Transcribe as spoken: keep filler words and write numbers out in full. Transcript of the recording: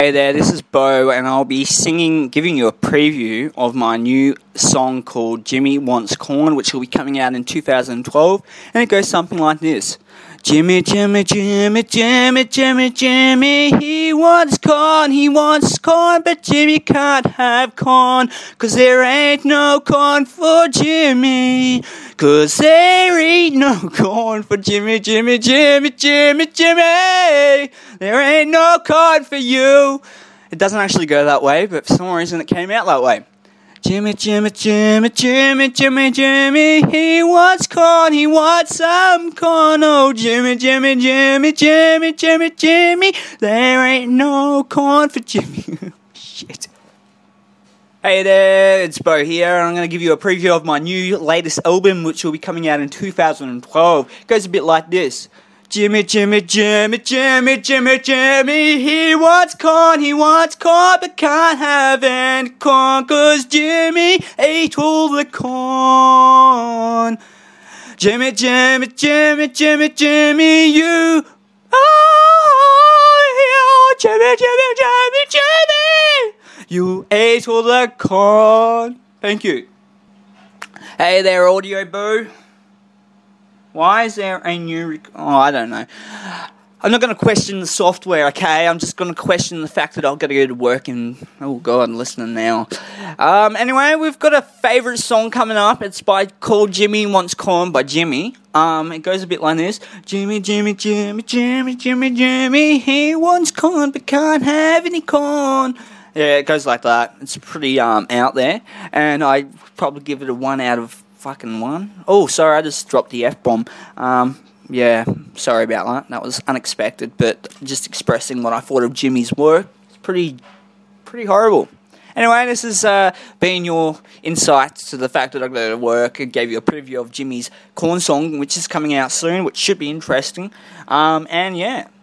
Hey there, this is Bo, and I'll be singing, giving you a preview of my new song called Jimmy Wants Corn, which will be coming out in two thousand twelve, and it goes something like this. Jimmy, Jimmy, Jimmy, Jimmy, Jimmy, Jimmy, he wants corn, he wants corn, but Jimmy can't have corn, 'cause there ain't no corn for Jimmy, 'cause there ain't no corn for Jimmy, Jimmy, Jimmy, Jimmy, Jimmy, there ain't no corn for you. It doesn't actually go that way, but for some reason it came out that way. Jimmy, Jimmy, Jimmy, Jimmy, Jimmy, Jimmy, he wants corn, he wants some corn. Oh, Jimmy, Jimmy, Jimmy, Jimmy, Jimmy, Jimmy, there ain't no corn for Jimmy. Shit. Hey there, it's Bo here, and I'm going to give you a preview of my new latest album, which will be coming out in two thousand twelve. It goes a bit like this. Jimmy, Jimmy, Jimmy, Jimmy, Jimmy, Jimmy, he wants corn, he wants corn, but can't have any corn, 'cause Jimmy ate all the corn. Jimmy, Jimmy, Jimmy, Jimmy, Jimmy, you, oh, Jimmy, Jimmy, Jimmy, Jimmy, you ate all the corn. Thank you. Hey there, Audio Boo. Why is there a new... Rec- oh, I don't know. I'm not going to question the software, okay? I'm just going to question the fact that I've got to go to work and... Oh, God, I'm listening now. Um, anyway, we've got a favourite song coming up. It's by called Jimmy Wants Corn by Jimmy. Um, it goes a bit like this. Jimmy, Jimmy, Jimmy, Jimmy, Jimmy, Jimmy, he wants corn but can't have any corn. Yeah, it goes like that. It's pretty um out there. And I'd probably give it a one out of... fucking one. Oh, sorry, I just dropped the F-bomb. Um, yeah, sorry about that. That was unexpected, but just expressing what I thought of Jimmy's work. It's pretty, pretty horrible. Anyway, this has uh, been your insight to the fact that I go to work and gave you a preview of Jimmy's Corn song, which is coming out soon, which should be interesting. Um, and yeah.